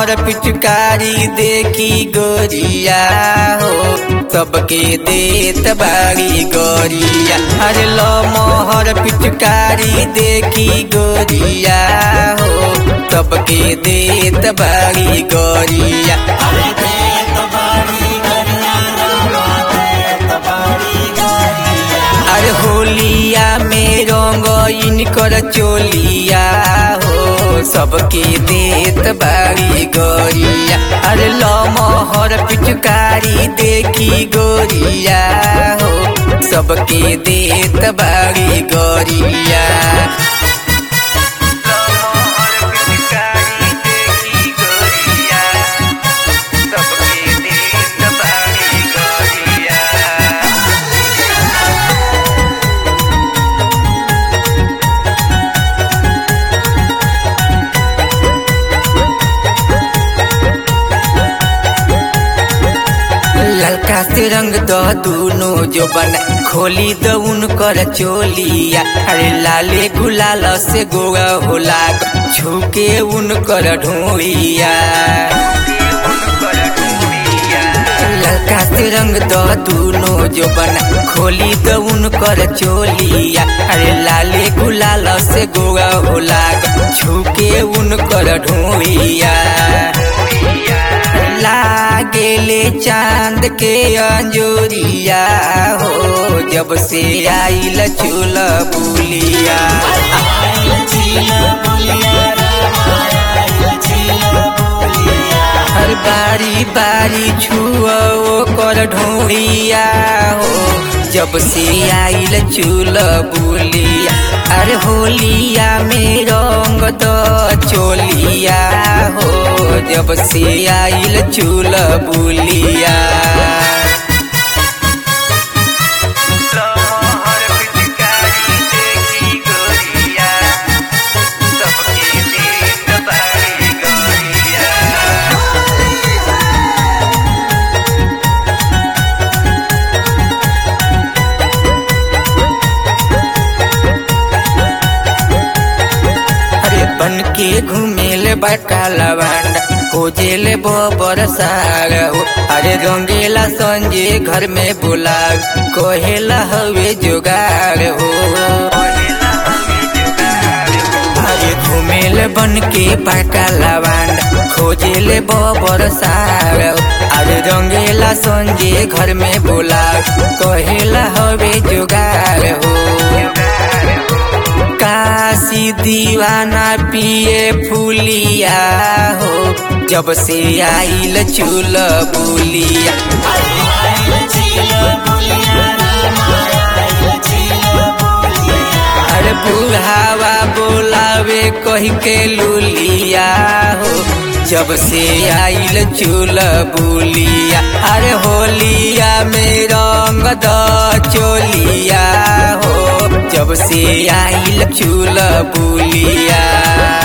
मोहर पिचकारी देखी गोरिया हो सबके देत बारी गोरिया। अरे लो मोहर पिचकारी देखी गोरिया हो सबके देत बारी गोरिया। अरे होलिया में रंग इनकर चोलिया हो सबके देत बारी गोरिया। अरे लो मोहर पिचकारी देखी गोरिया हो सबके देत बारी गोरिया। ललका से रंग दो दूनो जो बना खोली दो उनकर चोलिया। अरे लाले गुलाल से गोगा होला छुके उनकर ढोलिया। ललका से रंग दो दूनो जो बना खोली दो उनकर चोलिया। अरे लाले गुलाल से गोगा होला छुके उनकर ढोलिया। लागेले चांद के अंजोरिया हो जब से आइल चूल बुलिया। हर बारी बारी छुआ कर ढोलिया हो जब से आइल चूल बुलिया। अरे होलिया में रंग दो चोलिया हो जब से आइल चूल बुलिया। बन के घूमेले बड़का लवांडा खोजेले बोबर साग हो। अरे रंगेला संजे घर में बुला कोहेला हवे जुगाड़ हो। अरे घूमेले बन के बड़का लवांडा खोजेले बोबर साग हो। अरे रंगेला संजे घर में बुला कोहेला हवे जुगाड़ हो। काशी दीवाना पिए फूलिया हो जब से आइल चूल बुलिया। अरे बुढ़ावा बोलावे कह के लुलिया हो जब से आइल चूल बुलिया। अरे होलिया में रंग दो चोलिया हो जब से आइल चूल बुलिया।